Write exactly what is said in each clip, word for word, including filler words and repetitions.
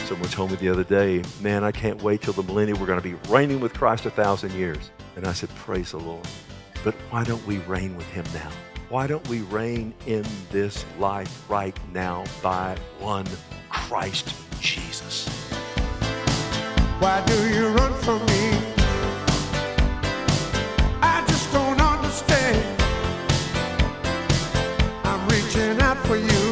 Someone told me the other day, man, I can't wait till the millennium. We're going to be reigning with Christ a thousand years. And I said, praise the Lord. But why don't we reign with him now? Why don't we reign in this life right now by one Christ Jesus? Why do you run from me? I just don't understand. I'm reaching out for you.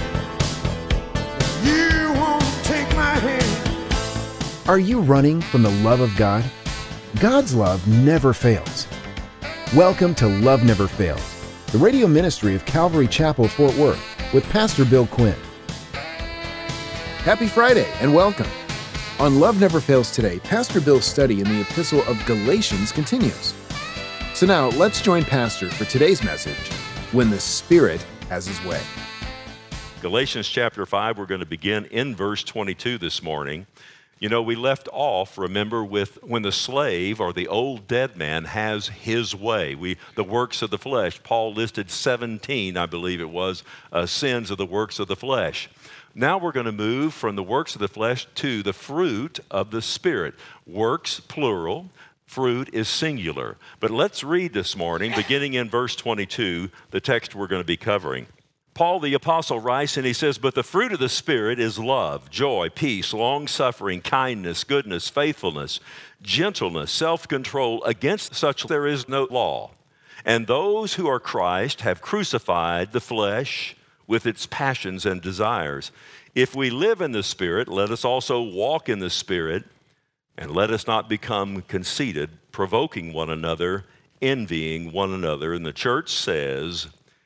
You won't take my hand. Are you running from the love of God? God's love never fails. Welcome to Love Never Fails, the radio ministry of Calvary Chapel, Fort Worth, with Pastor Bill Quinn. Happy Friday and welcome. On Love Never Fails today, Pastor Bill's study in the epistle of Galatians continues. So now let's join Pastor for today's message, When the Spirit Has His Way. Galatians chapter five, we're going to begin in verse twenty-two this morning. You know, we left off, remember, with when the slave or the old dead man has his way. We, the works of the flesh. Paul listed seventeen, I believe it was, uh, sins of the works of the flesh. Now we're going to move from the works of the flesh to the fruit of the Spirit. Works, plural. Fruit is singular. But let's read this morning, beginning in verse twenty-two, the text we're going to be covering. Paul the apostle writes and he says, but the fruit of the Spirit is love, joy, peace, long-suffering, kindness, goodness, faithfulness, gentleness, self-control. Against such there is no law. And those who are Christ have crucified the flesh with its passions and desires. If we live in the Spirit, let us also walk in the Spirit, and let us not become conceited, provoking one another, envying one another. And the church says,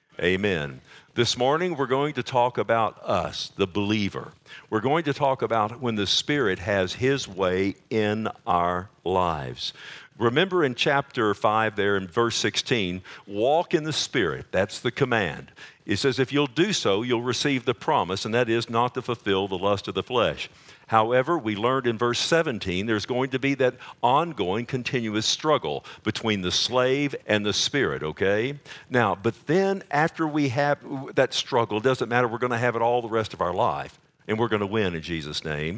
amen. This morning, we're going to talk about us, the believer. We're going to talk about when the Spirit has His way in our lives. Remember in chapter five there in verse sixteen, walk in the Spirit. That's the command. It says if you'll do so, you'll receive the promise, and that is not to fulfill the lust of the flesh. However, we learned in verse seventeen, there's going to be that ongoing, continuous struggle between the slave and the Spirit, okay? Now, but then after we have that struggle, it doesn't matter, we're going to have it all the rest of our life, and we're going to win in Jesus' name.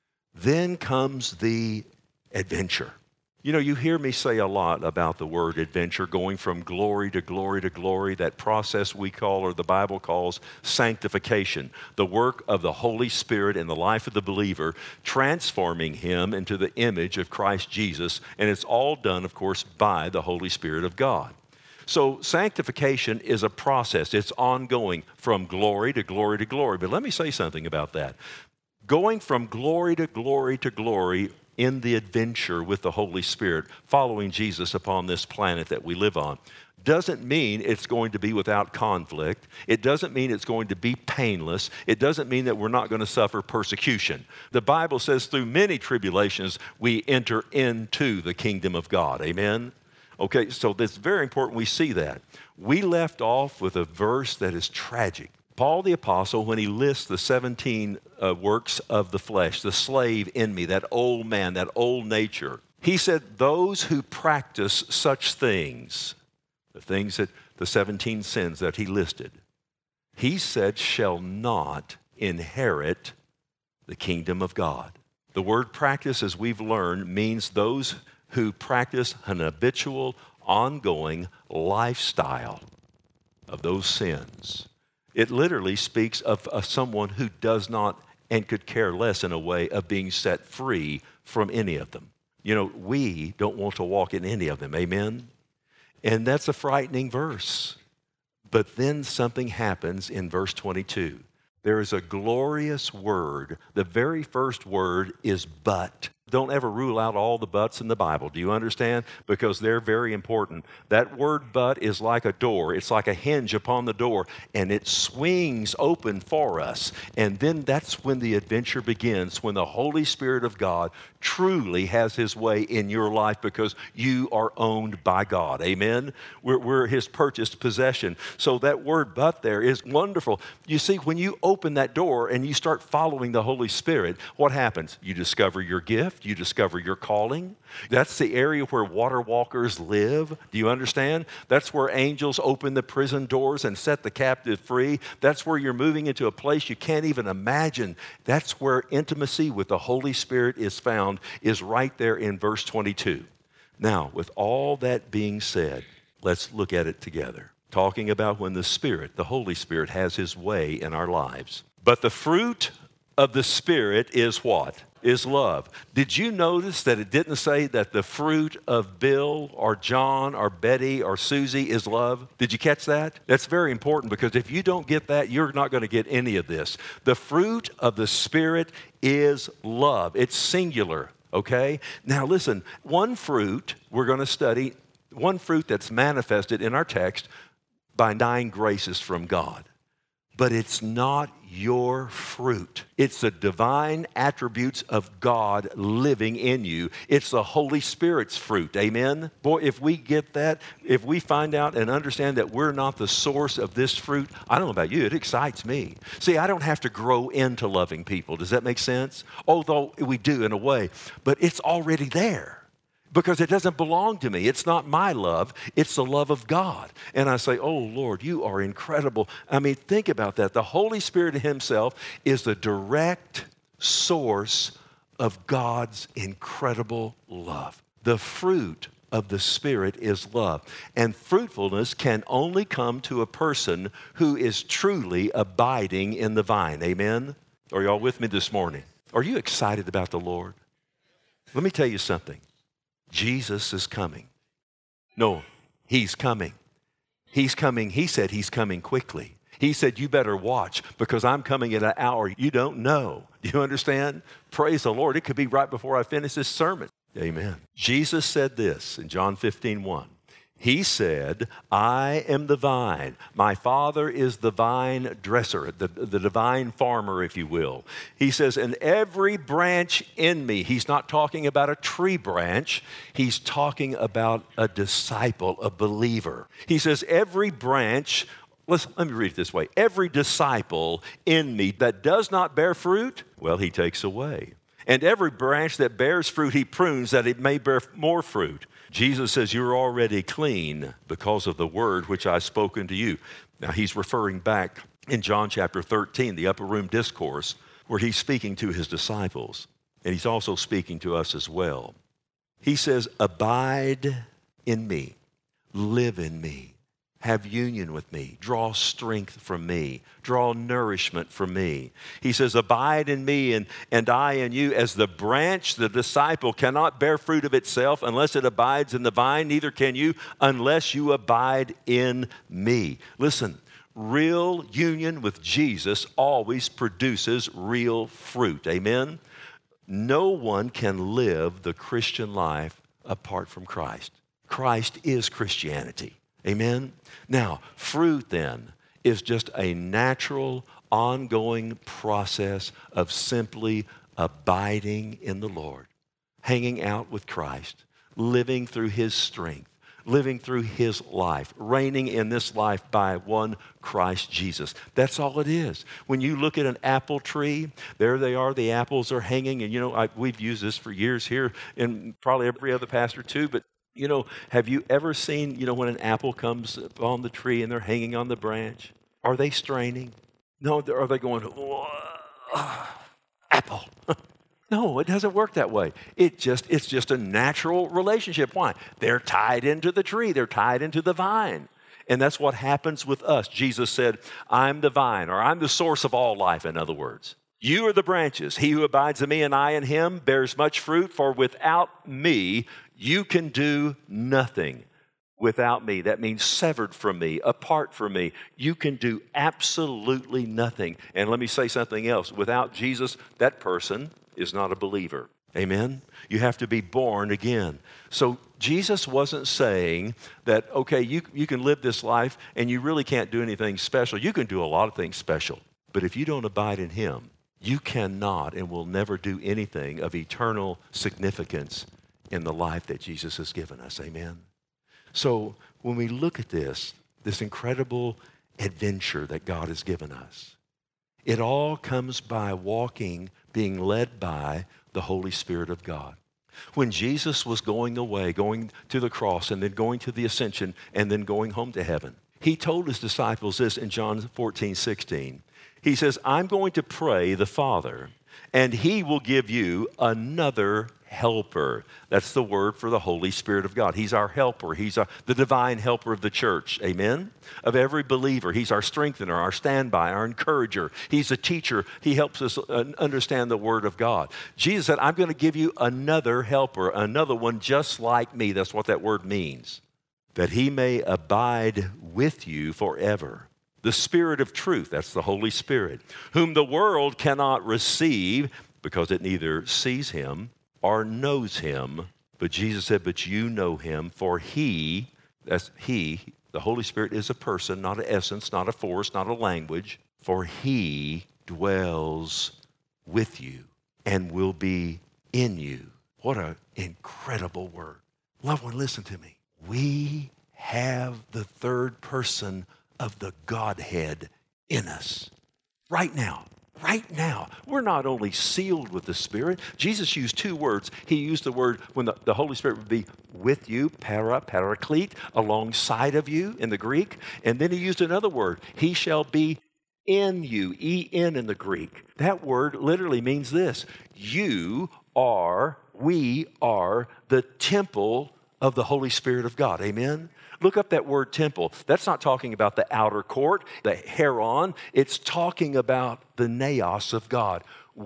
Then comes the adventure. You know, you hear me say a lot about the word adventure, going from glory to glory to glory, that process we call, or the Bible calls, sanctification, the work of the Holy Spirit in the life of the believer, transforming him into the image of Christ Jesus, and it's all done, of course, by the Holy Spirit of God. So sanctification is a process. It's ongoing from glory to glory to glory. But let me say something about that. Going from glory to glory to glory in the adventure with the Holy Spirit, following Jesus upon this planet that we live on, doesn't mean it's going to be without conflict. It doesn't mean it's going to be painless. It doesn't mean that we're not going to suffer persecution. The Bible says through many tribulations, we enter into the kingdom of God. Amen? Okay, so it's very important we see that. We left off with a verse that is tragic. Paul the apostle, when he lists the seventeen uh, works of the flesh, the slave in me, that old man, that old nature, he said, those who practice such things, the things that, the seventeen sins that he listed, he said, shall not inherit the kingdom of God. The word practice, as we've learned, means those who practice an habitual, ongoing lifestyle of those sins. It literally speaks of, of someone who does not and could care less in a way of being set free from any of them. You know, we don't want to walk in any of them, amen? And that's a frightening verse. But then something happens in verse twenty-two. There is a glorious word. The very first word is but. Don't ever rule out all the buts in the Bible. Do you understand? Because they're very important. That word but is like a door. It's like a hinge upon the door, and it swings open for us. And then that's when the adventure begins, when the Holy Spirit of God truly has His way in your life because you are owned by God. Amen? We're, we're His purchased possession. So that word but there is wonderful. You see, when you open that door and you start following the Holy Spirit, what happens? You discover your gift. gift. You discover your calling. That's the area where water walkers live. Do you understand? That's where angels open the prison doors and set the captive free. That's where you're moving into a place you can't even imagine. That's where intimacy with the Holy Spirit is found, is right there in verse twenty-two. Now, with all that being said, let's look at it together. Talking about when the Spirit, the Holy Spirit, has His way in our lives. But the fruit of the Spirit is what? Is love. Did you notice that it didn't say that the fruit of Bill or John or Betty or Susie is love? Did you catch that? That's very important, because if you don't get that, you're not going to get any of this. The fruit of the Spirit is love. It's singular, okay? Now listen, one fruit we're going to study, one fruit that's manifested in our text by nine graces from God. But it's not your fruit. It's the divine attributes of God living in you. It's the Holy Spirit's fruit. Amen? Boy, if we get that, if we find out and understand that we're not the source of this fruit, I don't know about you, it excites me. See, I don't have to grow into loving people. Does that make sense? Although we do in a way, but it's already there. Because it doesn't belong to me. It's not my love. It's the love of God. And I say, oh, Lord, you are incredible. I mean, think about that. The Holy Spirit Himself is the direct source of God's incredible love. The fruit of the Spirit is love. And fruitfulness can only come to a person who is truly abiding in the vine. Amen? Are y'all with me this morning? Are you excited about the Lord? Let me tell you something. Jesus is coming. No, He's coming. He's coming. He said He's coming quickly. He said, you better watch, because I'm coming at an hour you don't know. Do you understand? Praise the Lord. It could be right before I finish this sermon. Amen. Jesus said this in John fifteen one. He said, I am the vine. My Father is the vine dresser, the, the divine farmer, if you will. He says, and every branch in me, He's not talking about a tree branch. He's talking about a disciple, a believer. He says, every branch, let's, let me read it this way. Every disciple in me that does not bear fruit, well, He takes away. And every branch that bears fruit, He prunes that it may bear more fruit. Jesus says, you're already clean because of the word which I've spoken to you. Now, He's referring back in John chapter thirteen, the upper room discourse, where He's speaking to His disciples. And He's also speaking to us as well. He says, abide in me, live in me, have union with me, draw strength from me, draw nourishment from me. He says, abide in me and, and I in you. As the branch, the disciple, cannot bear fruit of itself unless it abides in the vine, neither can you unless you abide in me. Listen, real union with Jesus always produces real fruit. Amen? No one can live the Christian life apart from Christ. Christ is Christianity. Amen? Now, fruit then is just a natural, ongoing process of simply abiding in the Lord, hanging out with Christ, living through His strength, living through His life, reigning in this life by one Christ Jesus. That's all it is. When you look at an apple tree, there they are, the apples are hanging, and you know, I, we've used this for years here, and probably every other pastor too, but you know, have you ever seen, you know, when an apple comes on the tree and they're hanging on the branch? Are they straining? No, are they going, apple? No, it doesn't work that way. It just, it's just a natural relationship. Why? They're tied into the tree. They're tied into the vine. And that's what happens with us. Jesus said, I'm the vine, or I'm the source of all life, in other words. You are the branches. He who abides in me and I in him bears much fruit, for without me, you can do nothing. Without me, that means severed from me, apart from me. You can do absolutely nothing. And let me say something else. Without Jesus, that person is not a believer. Amen? You have to be born again. So Jesus wasn't saying that, okay, you, you can live this life and you really can't do anything special. You can do a lot of things special. But if you don't abide in him, you cannot and will never do anything of eternal significance in the life that Jesus has given us. Amen? So when we look at this, this incredible adventure that God has given us, It all comes by walking, being led by the Holy Spirit of God. When Jesus was going away, going to the cross, and then going to the ascension, and then going home to heaven, he told his disciples this in John fourteen, sixteen. He says, I'm going to pray the Father, and he will give you another helper. That's the word for the Holy Spirit of God. He's our helper. He's our, the divine helper of the church. Amen? Of every believer. He's our strengthener, our standby, our encourager. He's a teacher. He helps us understand the word of God. Jesus said, I'm going to give you another helper, another one just like me. That's what that word means. That he may abide with you forever. The Spirit of truth, that's the Holy Spirit, whom the world cannot receive because it neither sees him or knows him. But Jesus said, but you know him, for he, that's he, the Holy Spirit is a person, not an essence, not a force, not a language, for he dwells with you and will be in you. What an incredible word. Loved one, listen to me. We have the third person of the Godhead in us right now. Right now. We're not only sealed with the Spirit. Jesus used two words. He used the word when the, the Holy Spirit would be with you, para, paraclete, alongside of you in the Greek. And then he used another word. He shall be in you, E N in the Greek. That word literally means this. You are, we are the temple of the Holy Spirit of God. Amen? Look up that word temple. That's not talking about the outer court, the heron. It's talking about the naos of God.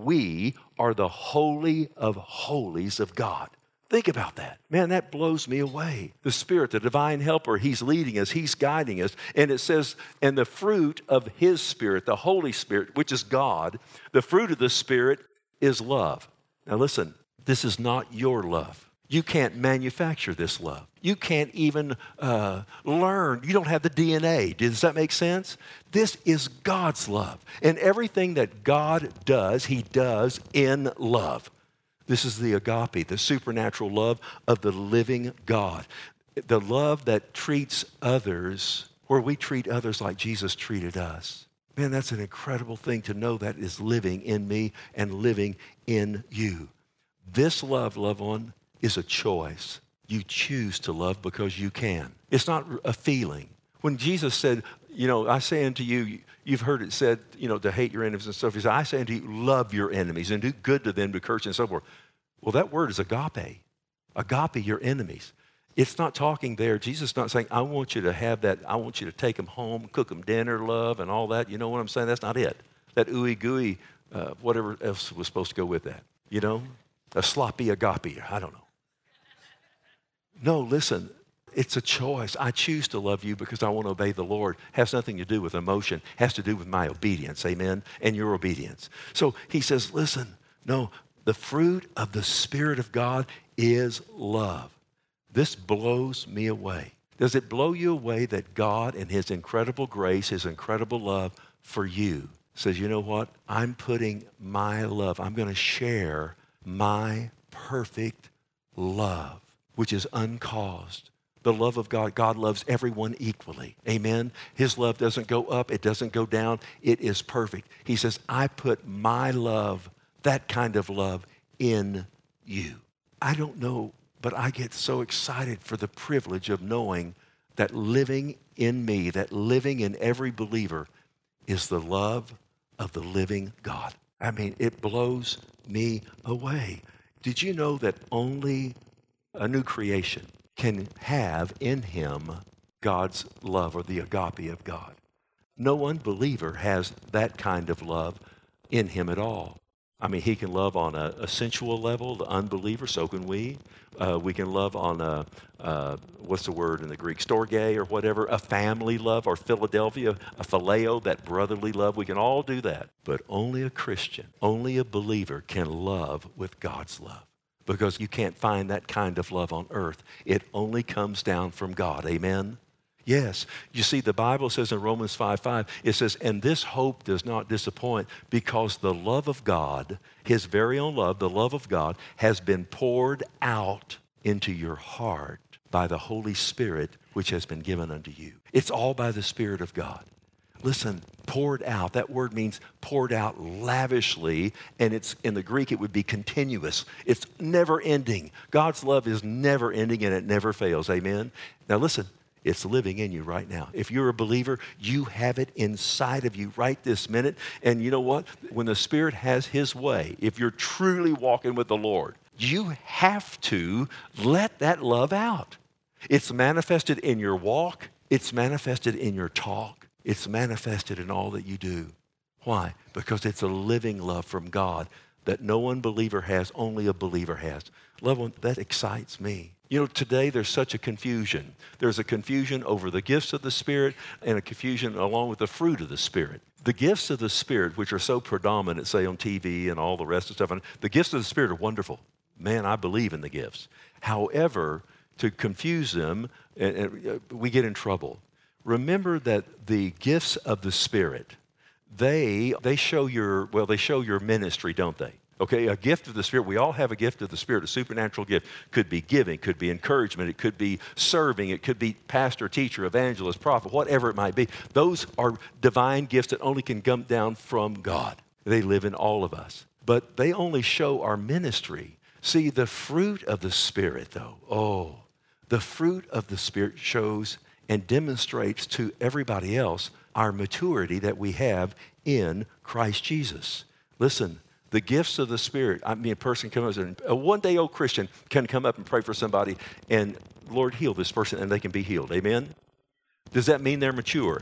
We are the holy of holies of God. Think about that. Man, that blows me away. The Spirit, the divine helper, he's leading us, he's guiding us. And it says, and the fruit of his Spirit, the Holy Spirit, which is God, the fruit of the Spirit is love. Now listen, this is not your love. You can't manufacture this love. You can't even uh, learn. You don't have the D N A. Does that make sense? This is God's love. And everything that God does, he does in love. This is the agape, the supernatural love of the living God. The love that treats others where we treat others like Jesus treated us. Man, that's an incredible thing to know that is living in me and living in you. This love, loved one, is a choice. You choose to love because you can. It's not a feeling. When Jesus said, you know, I say unto you, you've heard it said, you know, to hate your enemies and stuff. He said, I say unto you, love your enemies and do good to them, to curse and so forth. Well, that word is agape. Agape, your enemies. It's not talking there. Jesus is not saying, I want you to have that, I want you to take them home, cook them dinner, love, and all that. You know what I'm saying? That's not it. That ooey gooey, uh, whatever else was supposed to go with that. You know? A sloppy agape, I don't know. No, listen, it's a choice. I choose to love you because I want to obey the Lord. It has nothing to do with emotion. It has to do with my obedience, amen, and your obedience. So he says, listen, no, the fruit of the Spirit of God is love. This blows me away. Does it blow you away that God in his incredible grace, his incredible love for you says, you know what? I'm putting my love, I'm going to share my perfect love, which is uncaused. The love of God, God loves everyone equally. Amen? His love doesn't go up, it doesn't go down, it is perfect. He says, I put my love, that kind of love, in you. I don't know, but I get so excited for the privilege of knowing that living in me, that living in every believer is the love of the living God. I mean, it blows me away. Did you know that only a new creation can have in him God's love, or the agape of God? No unbeliever has that kind of love in him at all. I mean, he can love on a, a sensual level, the unbeliever, so can we. Uh, we can love on a, uh, what's the word in the Greek, storge or whatever, a family love, or Philadelphia, a phileo, that brotherly love. We can all do that. But only a Christian, only a believer can love with God's love. Because you can't find that kind of love on earth. It only comes down from God. Amen? Yes. You see, the Bible says in Romans five five, it says, and this hope does not disappoint because the love of God, his very own love, the love of God, has been poured out into your heart by the Holy Spirit, which has been given unto you. It's all by the Spirit of God. Listen, poured out. That word means poured out lavishly, and it's in the Greek it would be continuous. It's never ending. God's love is never ending and it never fails. Amen? Now listen, it's living in you right now. If you're a believer, you have it inside of you right this minute. And you know what? When the Spirit has His way, if you're truly walking with the Lord, you have to let that love out. It's manifested in your walk. It's manifested in your talk. It's manifested in all that you do. Why? Because it's a living love from God that no unbeliever has, only a believer has. Loved one, that excites me. You know, today there's such a confusion. There's a confusion over the gifts of the Spirit and a confusion along with the fruit of the Spirit. The gifts of the Spirit, which are so predominant, say on T V and all the rest of stuff, and the gifts of the Spirit are wonderful. Man, I believe in the gifts. However, to confuse them, and, and we get in trouble. Remember that the gifts of the Spirit, they they show your, well, they show your ministry, don't they? Okay, a gift of the Spirit, we all have a gift of the Spirit, a supernatural gift. Could be giving, could be encouragement, it could be serving, it could be pastor, teacher, evangelist, prophet, whatever it might be. Those are divine gifts that only can come down from God. They live in all of us. But they only show our ministry. See, the fruit of the Spirit, though, oh, the fruit of the Spirit shows and demonstrates to everybody else our maturity that we have in Christ Jesus. Listen, the gifts of the Spirit, I mean, a person comes in, a one-day-old Christian can come up and pray for somebody and, Lord, heal this person, and they can be healed. Amen? Does that mean they're mature?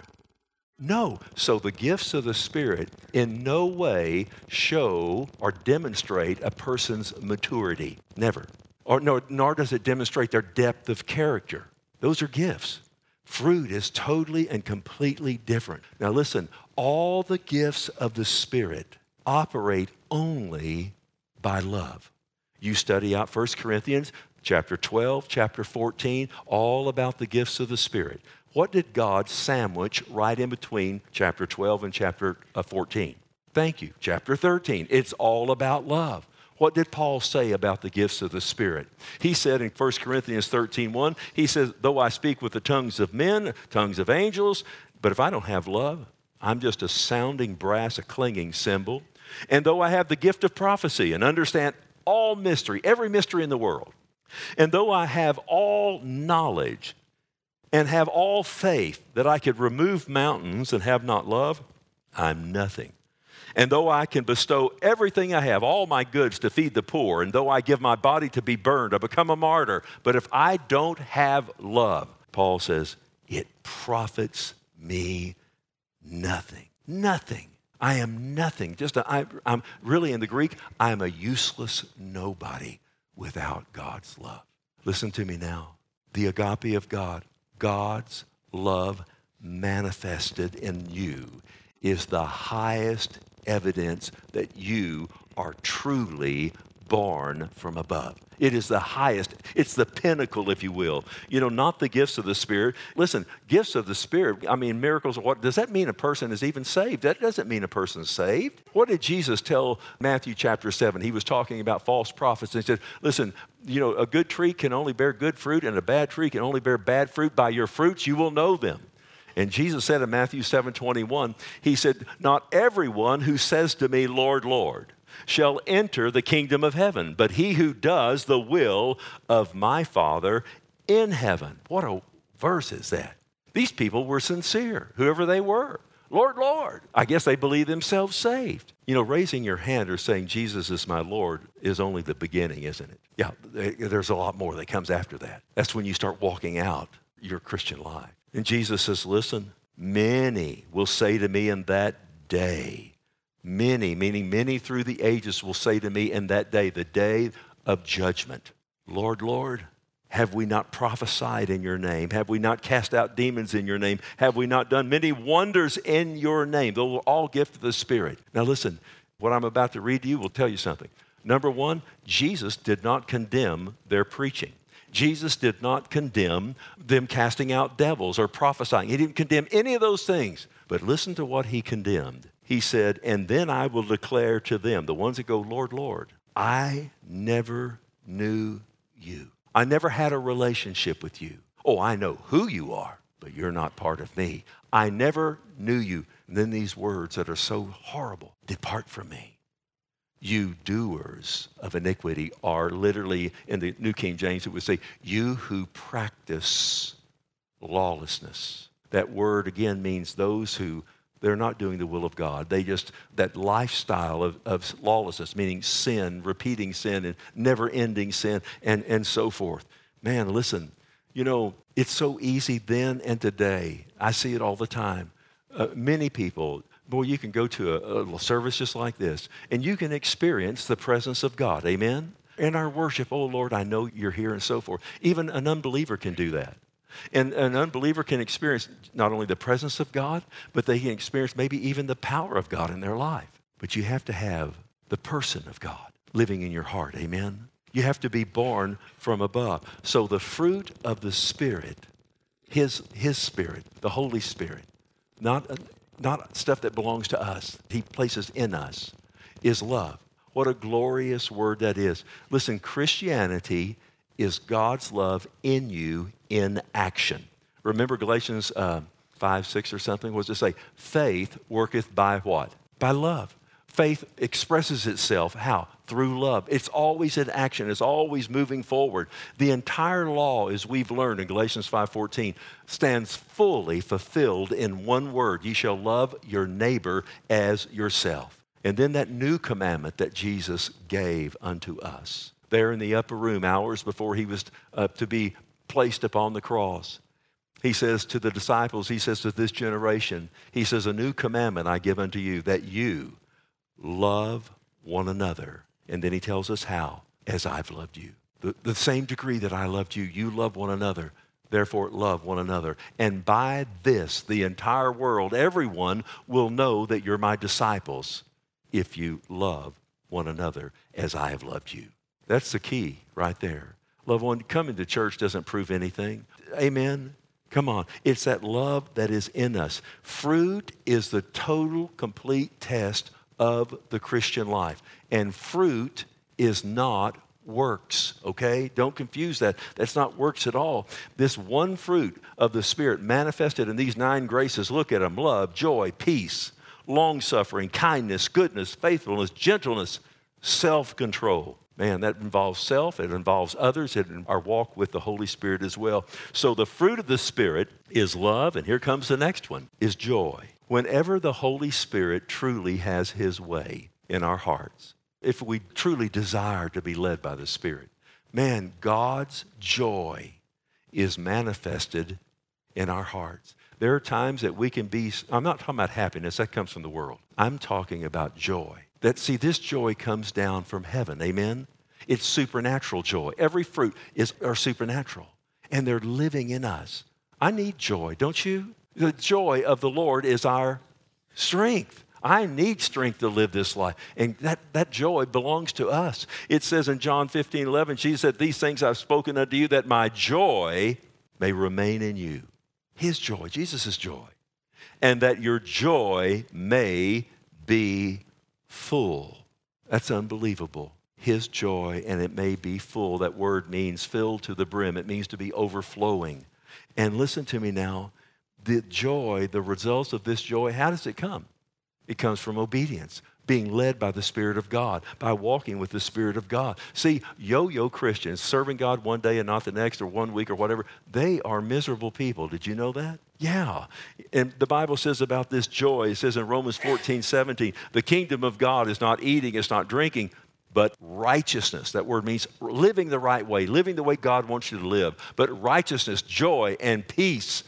No. So the gifts of the Spirit in no way show or demonstrate a person's maturity. Never. Or nor, nor does it demonstrate their depth of character. Those are gifts. Fruit is totally and completely different. Now listen, all the gifts of the Spirit operate only by love. You study out First Corinthians chapter twelve, chapter fourteen, all about the gifts of the Spirit. What did God sandwich right in between chapter twelve and chapter fourteen? Thank you. Chapter thirteen, it's all about love. What did Paul say about the gifts of the Spirit? He said in First Corinthians thirteen one, he says, though I speak with the tongues of men, tongues of angels, but if I don't have love, I'm just a sounding brass, a clanging cymbal. And though I have the gift of prophecy and understand all mystery, every mystery in the world, and though I have all knowledge and have all faith that I could remove mountains and have not love, I'm nothing. And though I can bestow everything I have, all my goods to feed the poor, and though I give my body to be burned, I become a martyr. But if I don't have love, Paul says, it profits me nothing. Nothing. I am nothing. Just a, I, I'm really in the Greek, I am a useless nobody without God's love. Listen to me now. The agape of God, God's love manifested in you, is the highest evidence that you are truly born from above. It is the highest. It's the pinnacle, if you will. You know, not the gifts of the Spirit. Listen, gifts of the Spirit, I mean, miracles, what does that mean a person is even saved? That doesn't mean a person's saved. What did Jesus tell Matthew chapter seven? He was talking about false prophets and he said, listen, you know, a good tree can only bear good fruit and a bad tree can only bear bad fruit. By your fruits you will know them. And Jesus said in Matthew seven twenty-one, he said, not everyone who says to me, Lord, Lord, shall enter the kingdom of heaven, but he who does the will of my Father in heaven. What a verse is that? These people were sincere, whoever they were. Lord, Lord. I guess they believe themselves saved. You know, raising your hand or saying Jesus is my Lord is only the beginning, isn't it? Yeah, there's a lot more that comes after that. That's when you start walking out your Christian life. And Jesus says, listen, many will say to me in that day, many, meaning many through the ages will say to me in that day, the day of judgment, Lord, Lord, have we not prophesied in your name? Have we not cast out demons in your name? Have we not done many wonders in your name? Those are all gifts of the Spirit. Now listen, what I'm about to read to you will tell you something. Number one, Jesus did not condemn their preaching. Jesus did not condemn them casting out devils or prophesying. He didn't condemn any of those things. But listen to what he condemned. He said, and then I will declare to them, the ones that go, Lord, Lord, I never knew you. I never had a relationship with you. Oh, I know who you are, but you're not part of me. I never knew you. And then these words that are so horrible, depart from me. You doers of iniquity are literally, in the New King James, it would say, you who practice lawlessness. That word again means those who, they're not doing the will of God. They just, that lifestyle of, of lawlessness, meaning sin, repeating sin and never-ending sin and, and so forth. Man, listen, you know, it's so easy then and today. I see it all the time. Uh, many people, boy, you can go to a, a service just like this, and you can experience the presence of God. Amen? In our worship, oh, Lord, I know you're here and so forth. Even an unbeliever can do that. And an unbeliever can experience not only the presence of God, but they can experience maybe even the power of God in their life. But you have to have the person of God living in your heart. Amen? You have to be born from above. So the fruit of the Spirit, His, His Spirit, the Holy Spirit, not, not stuff that belongs to us, He places in us, is love. What a glorious word that is. Listen, Christianity is God's love in you in action. Remember Galatians uh, five, six or something? What does it say? Faith worketh by what? By love. Faith expresses itself, how? Through love. It's always in action. It's always moving forward. The entire law, as we've learned in Galatians five fourteen, stands fully fulfilled in one word. You shall love your neighbor as yourself. And then that new commandment that Jesus gave unto us, there in the upper room, hours before he was uh, to be placed upon the cross. He says to the disciples, he says to this generation, he says, a new commandment I give unto you, that you love one another. And then he tells us how, as I've loved you. The, the same degree that I loved you, you love one another. Therefore, love one another. And by this, the entire world, everyone will know that you're my disciples if you love one another as I have loved you. That's the key right there. Loved one, coming to church doesn't prove anything. Amen? Come on. It's that love that is in us. Fruit is the total, complete test of the Christian life. And fruit is not works, okay? Don't confuse that. That's not works at all. This one fruit of the Spirit manifested in these nine graces, look at them: love, joy, peace, long-suffering, kindness, goodness, faithfulness, gentleness, self-control. Man, that involves self, it involves others, it our walk with the Holy Spirit as well. So the fruit of the Spirit is love, and here comes the next one, is joy. Whenever the Holy Spirit truly has His way in our hearts, if we truly desire to be led by the Spirit, man, God's joy is manifested in our hearts. There are times that we can be, I'm not talking about happiness, that comes from the world. I'm talking about joy. That, see, this joy comes down from heaven, amen? It's supernatural joy. Every fruit is are supernatural, and they're living in us. I need joy, don't you? The joy of the Lord is our strength. I need strength to live this life, and that, that joy belongs to us. It says in John fifteen eleven, Jesus said, these things I've spoken unto you, that my joy may remain in you. His joy, Jesus' joy, and that your joy may be full. That's unbelievable. His joy, and it may be full. That word means filled to the brim. It means to be overflowing. And listen to me now. The joy, the results of this joy, how does it come? It comes from obedience, being led by the Spirit of God, by walking with the Spirit of God. See, yo-yo Christians, serving God one day and not the next, or one week or whatever, they are miserable people. Did you know that? Yeah. And the Bible says about this joy, it says in Romans fourteen seventeen, the kingdom of God is not eating, it's not drinking, but righteousness. That word means living the right way, living the way God wants you to live. But righteousness, joy, and peace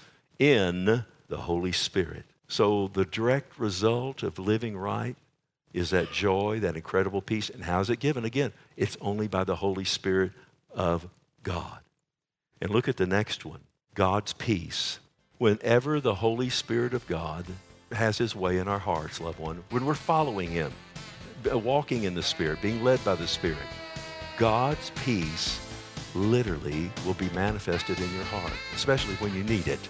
in the Holy Spirit. So the direct result of living right is that joy, that incredible peace. And how is it given? Again, it's only by the Holy Spirit of God. And look at the next one, God's peace. Whenever the Holy Spirit of God has His way in our hearts, loved one, when we're following Him, walking in the Spirit, being led by the Spirit, God's peace literally will be manifested in your heart, especially when you need it.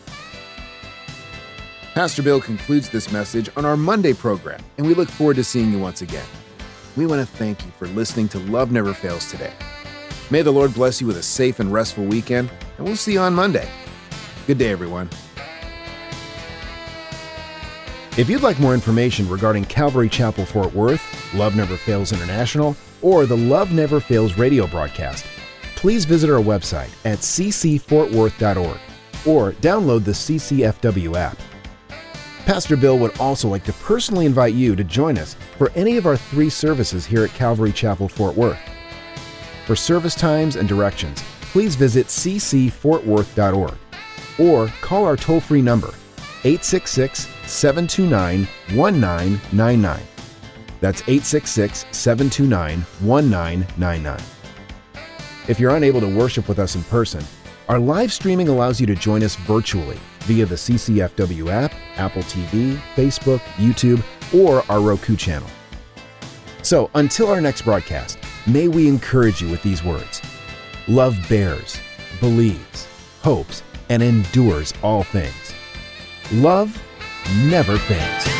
Pastor Bill concludes this message on our Monday program, and we look forward to seeing you once again. We want to thank you for listening to Love Never Fails today. May the Lord bless you with a safe and restful weekend, and we'll see you on Monday. Good day, everyone. If you'd like more information regarding Calvary Chapel Fort Worth, Love Never Fails International, or the Love Never Fails radio broadcast, please visit our website at c c fort worth dot org or download the C C F W app. Pastor Bill would also like to personally invite you to join us for any of our three services here at Calvary Chapel Fort Worth. For service times and directions, please visit c c fort worth dot org or call our toll-free number eight six six, seven two nine, one nine nine nine. That's eight six six, seven two nine, one nine nine nine. If you're unable to worship with us in person, our live streaming allows you to join us virtually via the C C F W app, Apple T V, Facebook, YouTube, or our Roku channel. So until our next broadcast, may we encourage you with these words. Love bears, believes, hopes, and endures all things. Love never fails.